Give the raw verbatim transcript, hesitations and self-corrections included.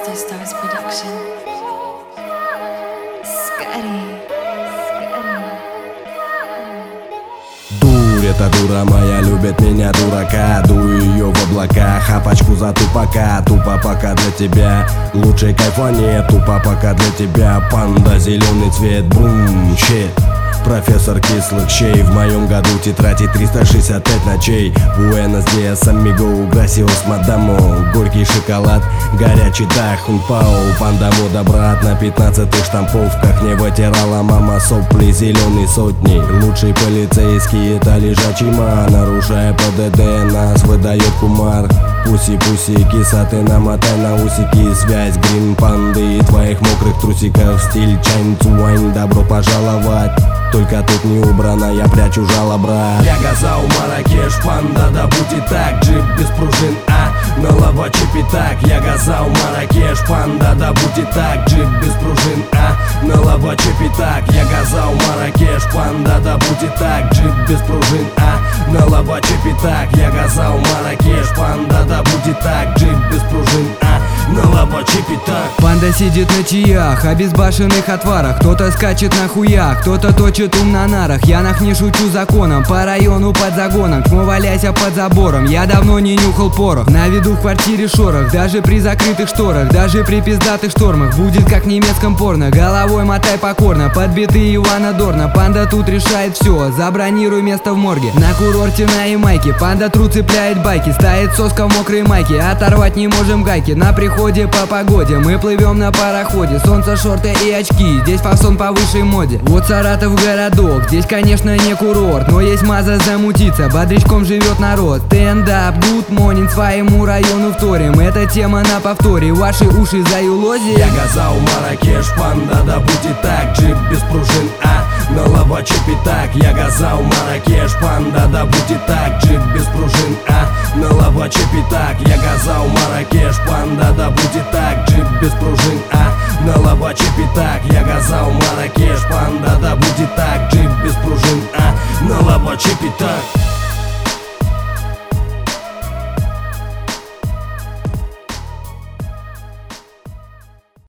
Crystal Stars Production. Scary. Дурь, эта дура моя любит меня, дурака. Дую ее в облака, хапочку за тупака. Тупо пока для тебя, лучшей кайфа нет. Тупо пока для тебя, панда, зеленый цвет, брум, щит. Профессор кислых щей, в моем году тетради триста шестьдесят пять ночей. Буэнос диас, амиго, грасиос, мадамо. Горький шоколад, горячий дахун пау. Панда мода, брат, на пятнадцатых штамповках. Не вытирала мама сопли зеленой сотни. Лучший полицейский, это лежачий ман. Нарушая ПДД, нас выдает кумар. Пуси-пуси, киса, ты намотай на усики. Связь грин панды и твоих мокрых трусиков. Стиль чайн цуань, добро пожаловать. Только тут не убрано, я прячу жало, брат. Я газал Маракеш, панда, да будет так. Джип без пружин, а на лаваче так. Я газал Маракеш, панда, да будет так. Джип без пружин, а на лаваче так. Я газал Маракеш, панда, да будет так. Джип без пружин, а на лаваче так. Я газал Маракеш, панда, да будет так. Джип без пружин, а на лаваче так. Панда сидит на чаях, обезбашенных отварах. Кто-то скачет на хуях, кто-то точит ум на нарах. Я нах не шучу законом, по району под загоном. Чмо валяйся под забором, я давно не нюхал порох. На виду в квартире шорох, даже при закрытых шторах. Даже при пиздатых штормах, будет как в немецком порно. Головой мотай покорно, подбитый Ивана Дорна. Панда тут решает все, забронируй место в морге. На курорте на Ямайке, панда тру цепляет байки. Стоит соска в мокрой майке, оторвать не можем гайки. На приходе по погоде, мы плывем на пароходе. Солнце, шорты и очки, здесь фасон по высшей моде. Вот Саратов городок, здесь конечно не курорт, но есть маза замутиться, бодрячком живет народ. Стендап, good morning, своему району вторим. Эта тема на повторе, ваши уши заюлози. Я газал Маракеш, панда, да будет так. Джип без пружин, а на лаваче так. Я газал Маракеш, панда, да будет так. Джип без пружин, а на лаваче так. Я газал Маракеш, панда, да будет так. Джип без пружин, а на лаваче так. Я газал Маракеш, панда, да будет так. Джип без пружин, а на лаваче так.